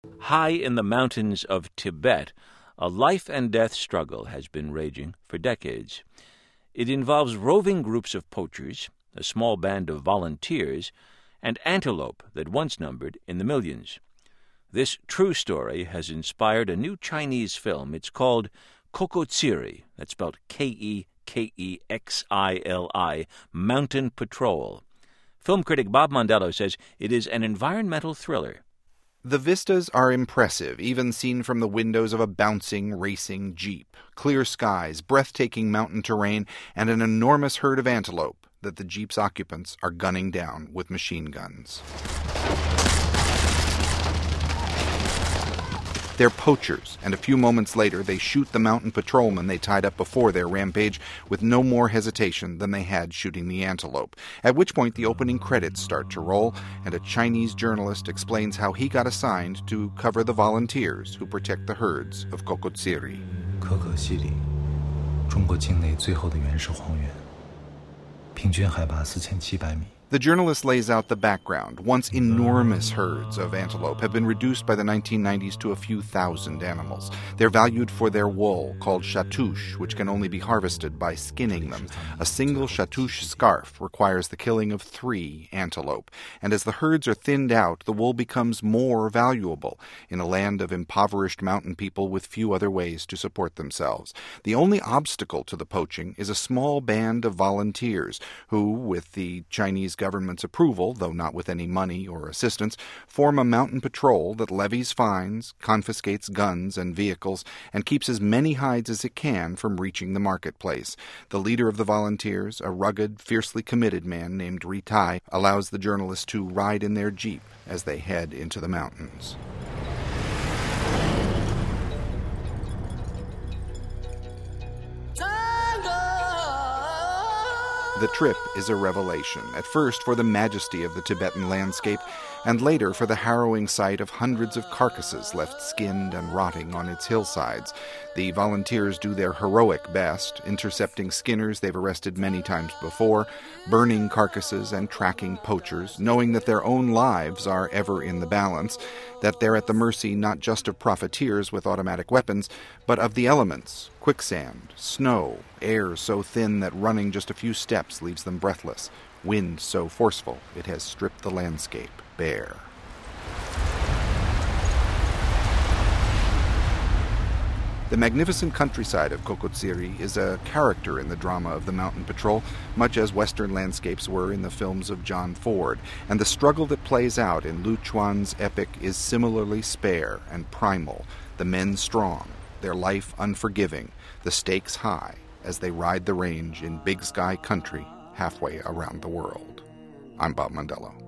High in the mountains of Tibet, a life-and-death struggle has been raging for decades. It involves roving groups of poachers, a small band of volunteers, and antelope that once numbered in the millions. This true story has inspired a new Chinese film. It's called Kokotsiri, that's spelled Kekexili, Mountain Patrol. Film critic Bob Mondello says it is an environmental thriller. The vistas are impressive, even seen from the windows of a bouncing, racing Jeep. Clear skies, breathtaking mountain terrain, and an enormous herd of antelope that the Jeep's occupants are gunning down with machine guns. They're poachers, and a few moments later they shoot the mountain patrolmen they tied up before their rampage with no more hesitation than they had shooting the antelope, at which point the opening credits start to roll, and a Chinese journalist explains how he got assigned to cover the volunteers who protect the herds of Kokotsiri. 可可西里，中国境内最后的原始荒原，平均海拔4700米。 The journalist lays out the background. Once enormous herds of antelope have been reduced by the 1990s to a few thousand animals. They're valued for their wool, called chatouche, which can only be harvested by skinning them. A single chatouche scarf requires the killing of 3 antelope. And as the herds are thinned out, the wool becomes more valuable in a land of impoverished mountain people with few other ways to support themselves. The only obstacle to the poaching is a small band of volunteers who, with the Chinese government's approval, though not with any money or assistance, form a mountain patrol that levies fines, confiscates guns and vehicles, and keeps as many hides as it can from reaching the marketplace. The leader of the volunteers, a rugged, fiercely committed man named Ri Tai, allows the journalist to ride in their Jeep as they head into the mountains. The trip is a revelation, at first for the majesty of the Tibetan landscape, and later for the harrowing sight of hundreds of carcasses left skinned and rotting on its hillsides. The volunteers do their heroic best, intercepting skinners they've arrested many times before, burning carcasses and tracking poachers, knowing that their own lives are ever in the balance, that they're at the mercy not just of profiteers with automatic weapons, but of the elements, quicksand, snow, air so thin that running just a few steps leaves them breathless, wind so forceful it has stripped the landscape bare. The magnificent countryside of Kokotsiri is a character in the drama of the Mountain Patrol, much as Western landscapes were in the films of John Ford, and the struggle that plays out in Lu Chuan's epic is similarly spare and primal, the men strong, their life unforgiving, the stakes high, as they ride the range in Big Sky country halfway around the world. I'm Bob Mondello.